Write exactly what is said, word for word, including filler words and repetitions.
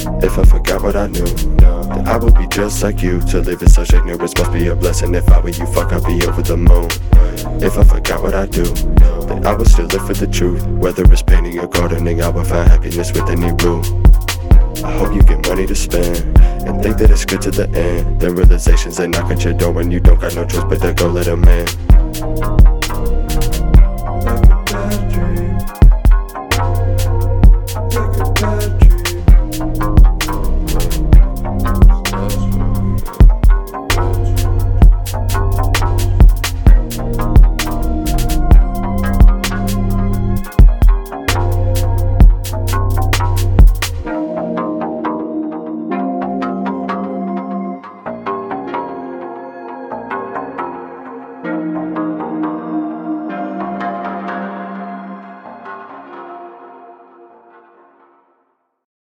If I forgot what I knew, then I would be just like you. To live in such ignorance must be a blessing. If I were you, fuck, I'd be over the moon. If I forgot what I do, then I would still live for the truth. Whether it's painting or gardening, I would find happiness with any rule. I hope you get money to spend and think that it's good to the end. Then realizations they knock at your door when you don't got no choice but to go let 'em in.